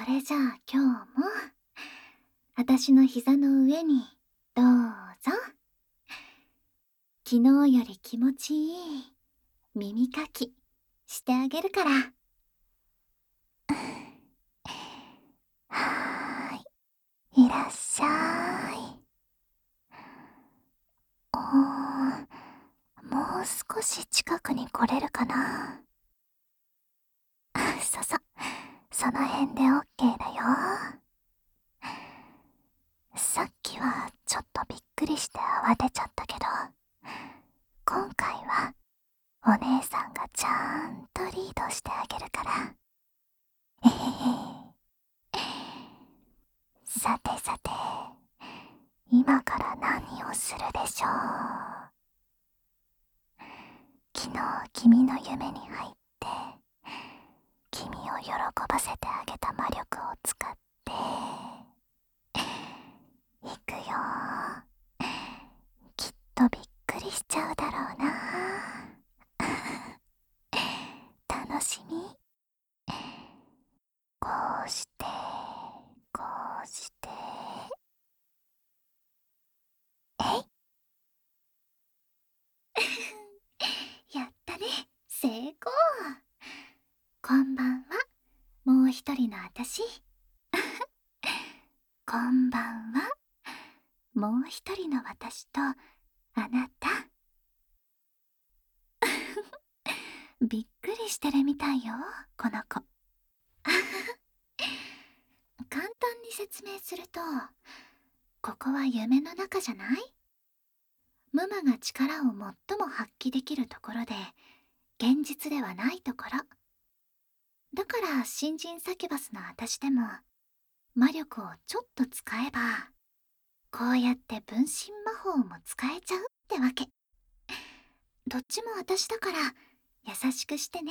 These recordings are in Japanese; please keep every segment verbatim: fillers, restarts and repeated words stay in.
れじゃあ今日も私の膝の上にどうぞ。昨日より気持ちいい耳かきしてあげるから。 はーい、いらっしゃい。おー、もう少し近くに来れるかな。そそ、その辺で オーケー だよ。さっきはちょっとびっくりして慌てちゃったけど、今回はお姉さんがちゃんとリードしてあげるから。えへへ。さてさて、今から何をするでしょう。昨日君の夢に入って君を喜ばせてあげた魔力を使っていくよ。きっとびっくりしちゃうだろうな。楽しみ。こうしてこうしてえい。 やったね、成功。こんばんは、もう一人の私。こんばんは、もう一人の私とあなた。びっくりしてるみたいよ、この子。簡単に説明すると、ここは夢の中じゃない？ムマが力を最も発揮できるところで、現実ではないところ。だから新人サキュバスの私でも魔力をちょっと使えば、こうやって分身魔法も使えちゃうってわけ。どっちも私だから優しくしてね。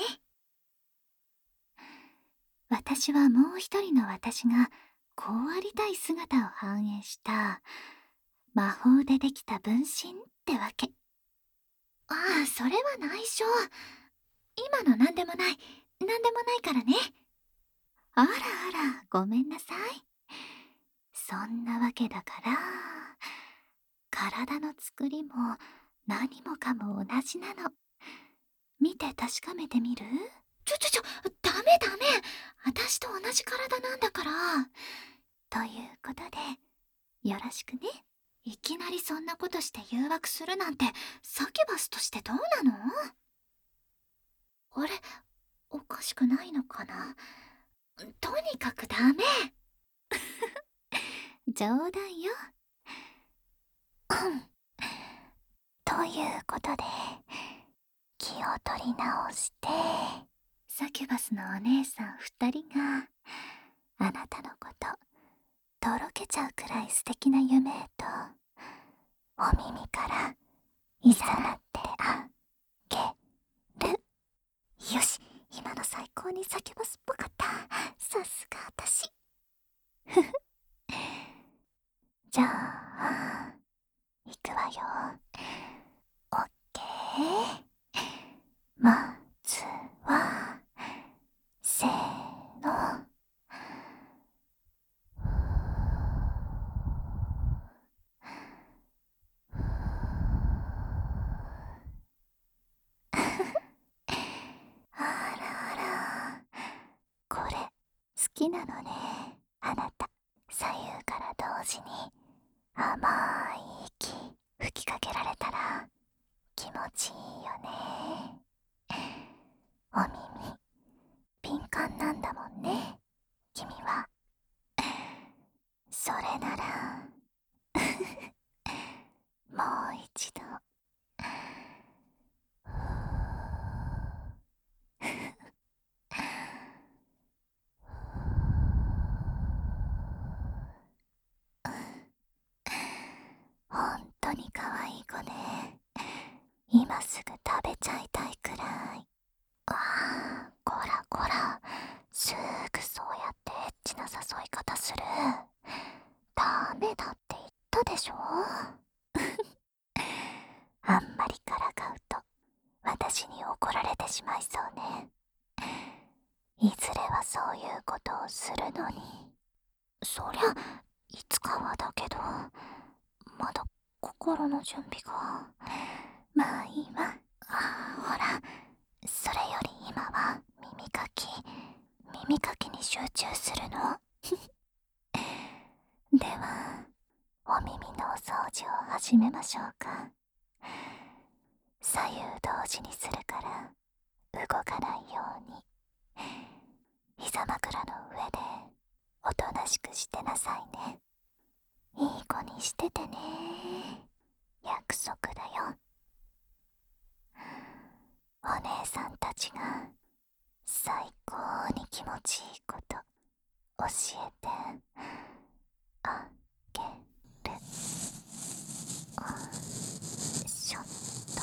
私はもう一人の私がこうありたい姿を反映した魔法でできた分身ってわけ。ああ、それは内緒。今の何でもない、何でもないからね。あらあら、ごめんなさい。そんなわけだから、体の作りも何もかも同じなの。見て確かめてみる？ちょちょちょ、ダメダメ。私と同じ体なんだから。ということで、よろしくね。いきなりそんなことして誘惑するなんて、サキュバスとしてどうなの？あれ、おかしくないのかな？とにかくダメ。冗談よ。 ということで気を取り直して、 サキュバスのお姉さん二人があなたのこととろけちゃうくらい素敵な夢へとお耳からいざなってあげる。よし、今の最高にサキュバスっぽかった。さすが私。ふふ。じゃあいくわよ。オッケー。まずはせーの。あらあら、これ好きなのね、あなた。左右から同時に甘い息吹きかけられたら気持ちいいよね。お耳敏感なんだもんね、君は。それならもう一度。本当に可愛い子ね。今すぐ食べちゃいたいくらい。ああ、こらこら、すぐそうやってエッチな誘い方する。ダメだって言ったでしょ。あんまりからかうと私に怒られてしまいそうね。 いずれはそういうことをするのに。そりゃいつかはだけど、まだ心の準備が。まあいいわ。あ、ほら、それより今は耳かき耳かきに集中するの。ではお耳のお掃除を始めましょうか。左右同時にするから動かないように。膝枕の上でおとなしくしてなさいね。いい子にしててね。約束だよ。お姉さんたちが最高に気持ちいいこと教えてあげる。あ、しょっと。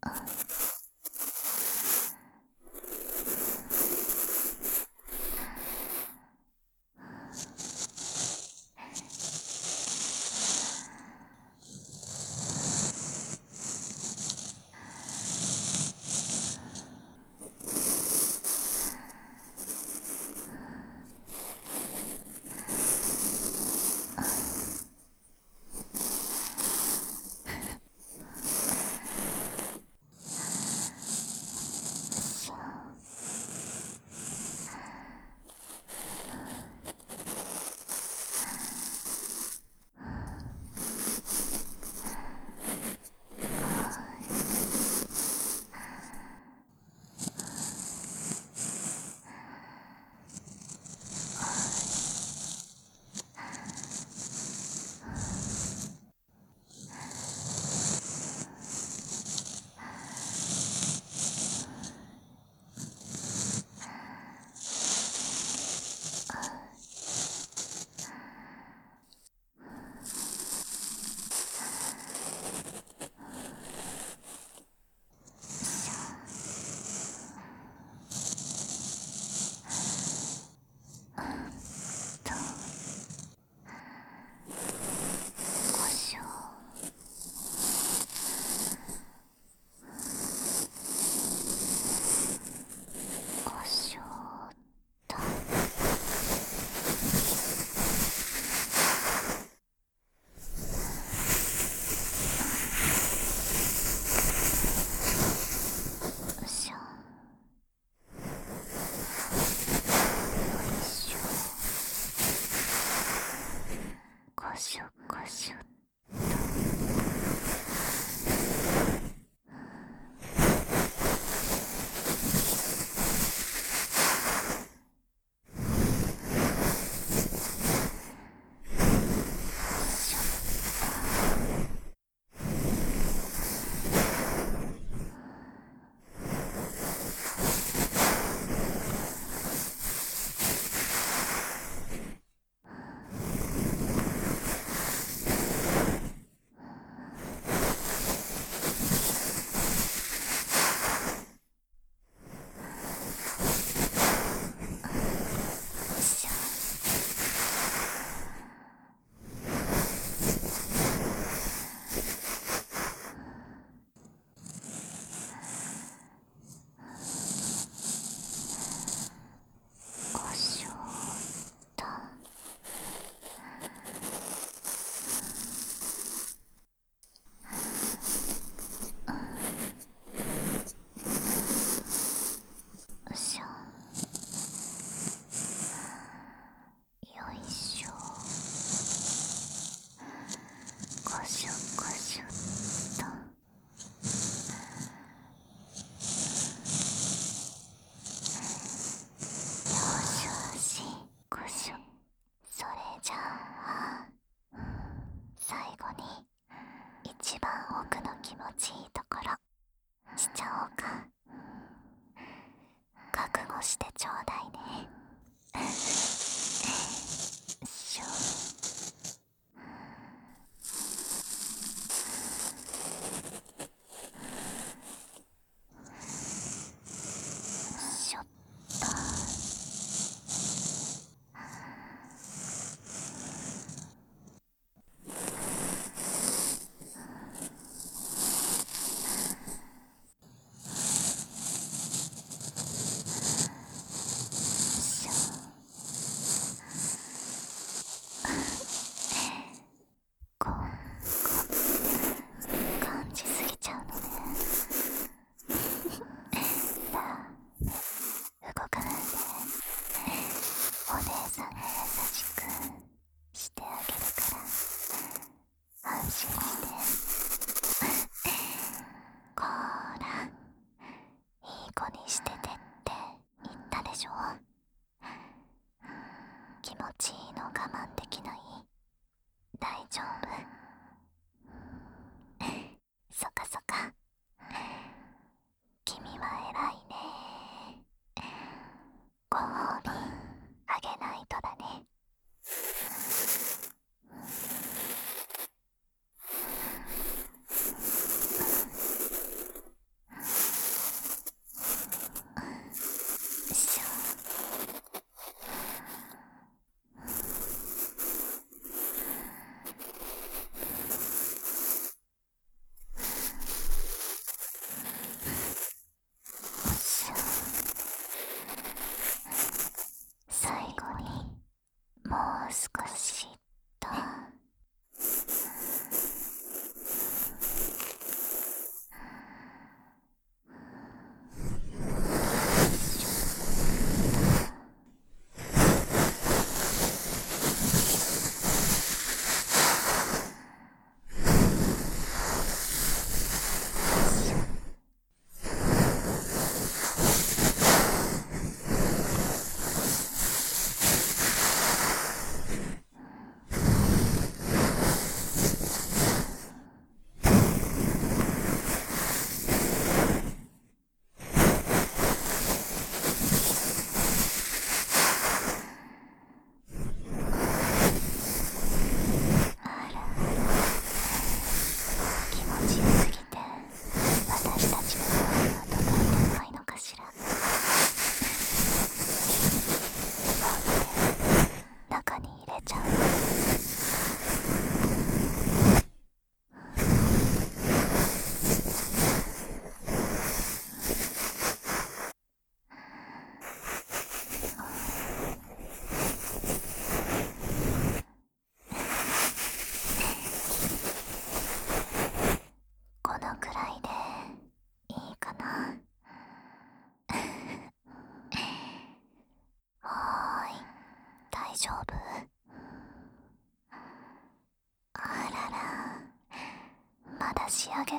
よ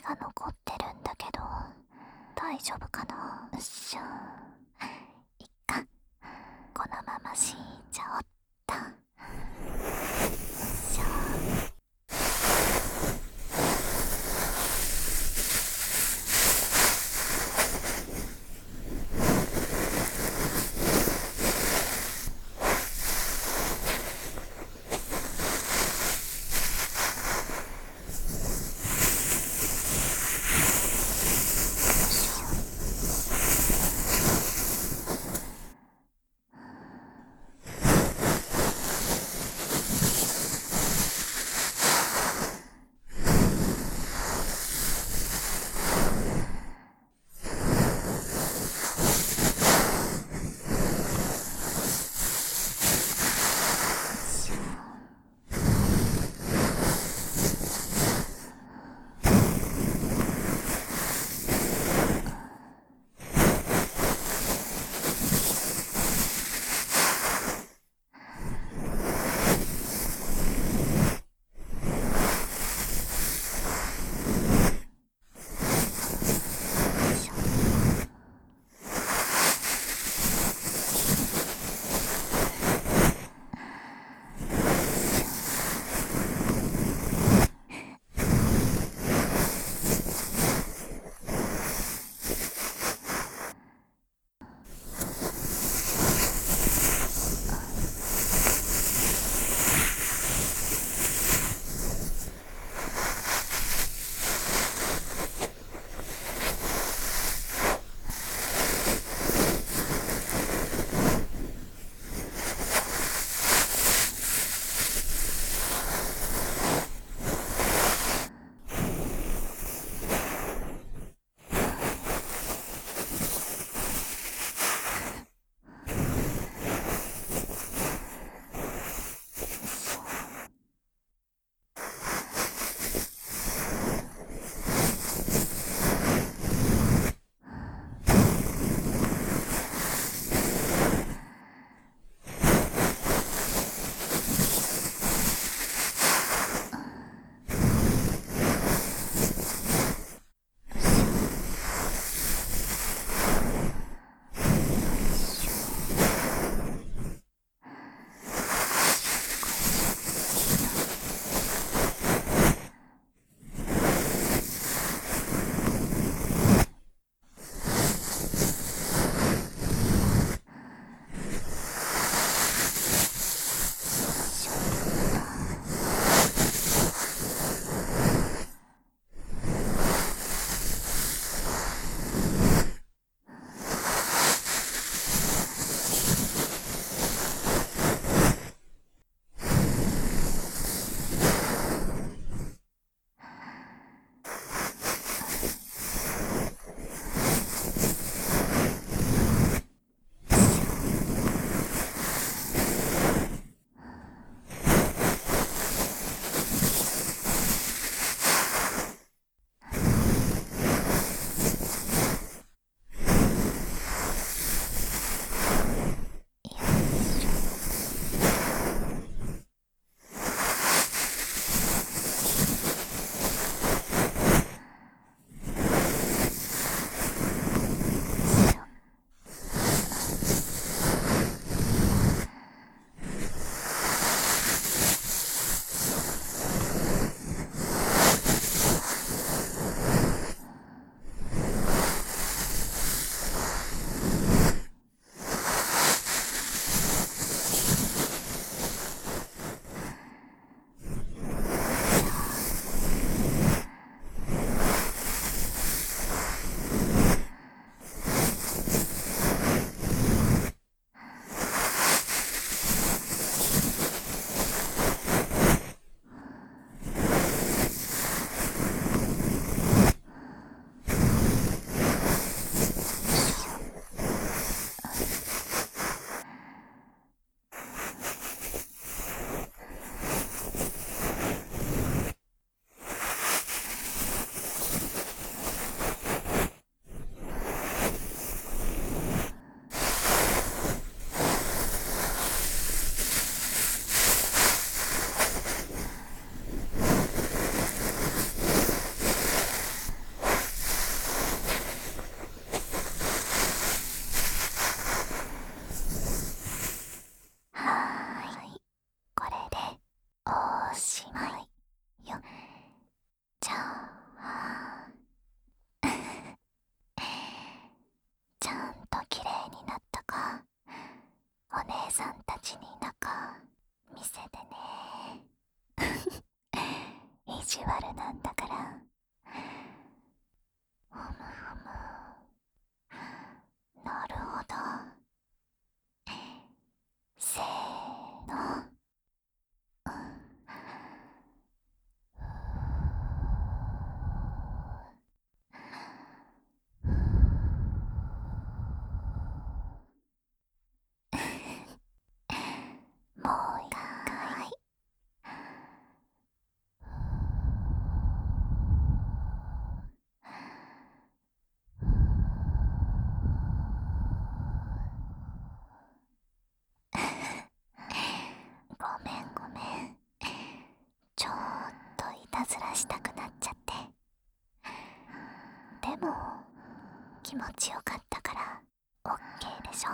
が残ってるんだけど大丈夫かな。うっしょ。いっか、このまま死んじゃおった。よいしょ。 ずらしたくなっちゃって。でも気持ちよかったからオッケーでしょ。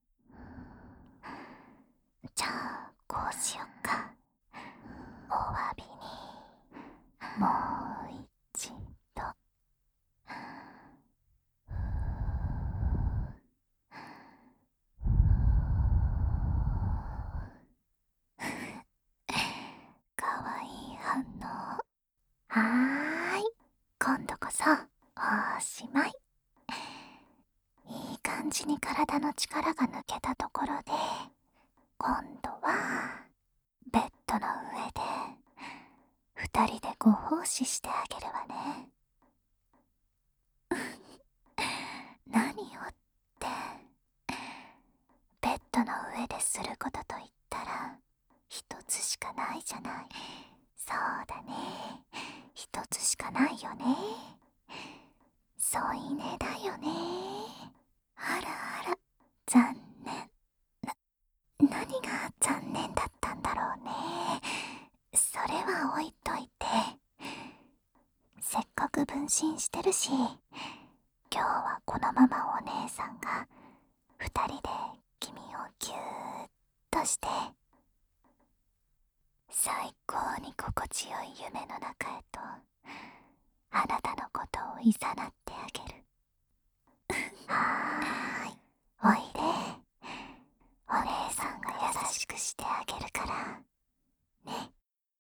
じゃあこうしよっか。お詫びにもう一度。かわいい反応。はーい、今度こそおしまい。いい感じに体の力が抜けたところで、今度はベッドの上で二人でご奉仕してあげるわね。何をって、ベッドの上ですることといったら一つしかないじゃない。そうだね、一つしかないよね。添い寝だよね。あらあら、残念。な、何が残念だったんだろうね。それは置いといて、せっかく分身してるし、今日はこのままお姉さんが二人で君をぎゅーっとして、最高に心地よい夢の中へとあなたのことをいざなってあげる。はーい、おいで。